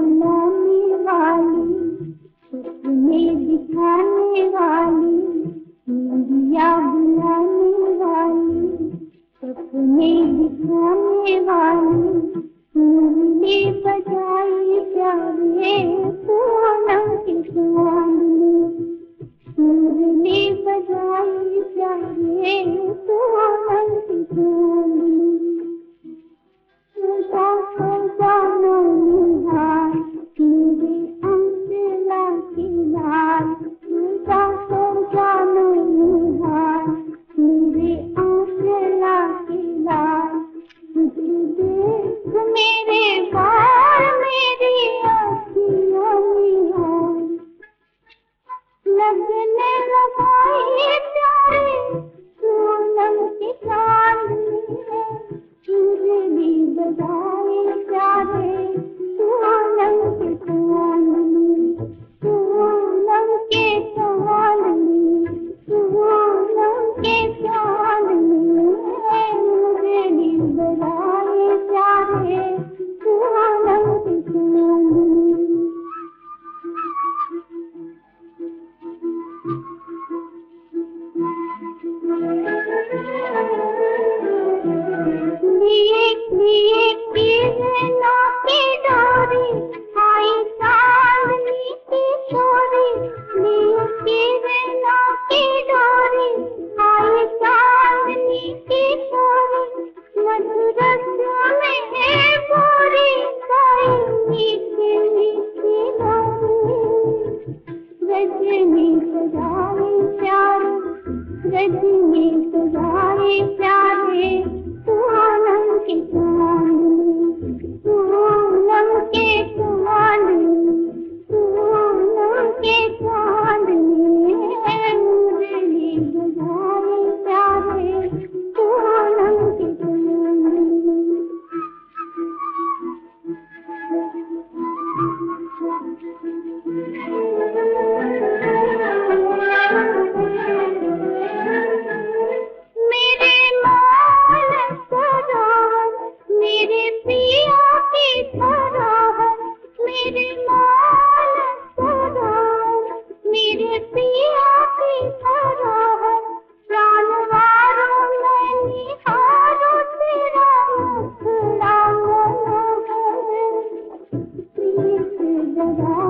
बुलाने वाली, सपने दिखाने वाली, इंडिया बुलाने वाली, सपने दिखाने वाली, मुरली बजाई प्यारे पूनम की चांदनी, मुरली बजाई प्यारे पूनम की चांदनी। सदा सदा नैहार मेरे अंचला की लाल, सदा सदा नैहार मेरे अंचला की लाल, तुझे देख मेरे बाल मेरी आँखियों निहार, लगने लगाई प्यारे पूनम की चांदनी है, मुरली बजाए प्यारे पूनम की चांदनी, पूनम के चांदनी, पूनम के चांदनी है, मुरली बजाए प्यारे पूनम की चांदनी। लिए किरणों की डोरी आई चांदनी की छोरी, लिए किरणों की डोरी आई चांदनी की छोरी, मधुरस में है बोरी गाई मीठी मीठी लोरी, रजनी सजाए प्यारे, रजनी सजाए प्यारे पूनम की चांदनी, पूनम के चांदनी, पूनम के चांदनी है, मुरली बजाए प्यारे पूनम की चांदनी। मेरे माल सरोवर मेरे पिया की धरोहर, मेरे माल सरोवर मेरे पिया की धरोहर, प्राणवारों मैं निहारूं तेरा मुखड़ा मनोहर, प्रीत जगा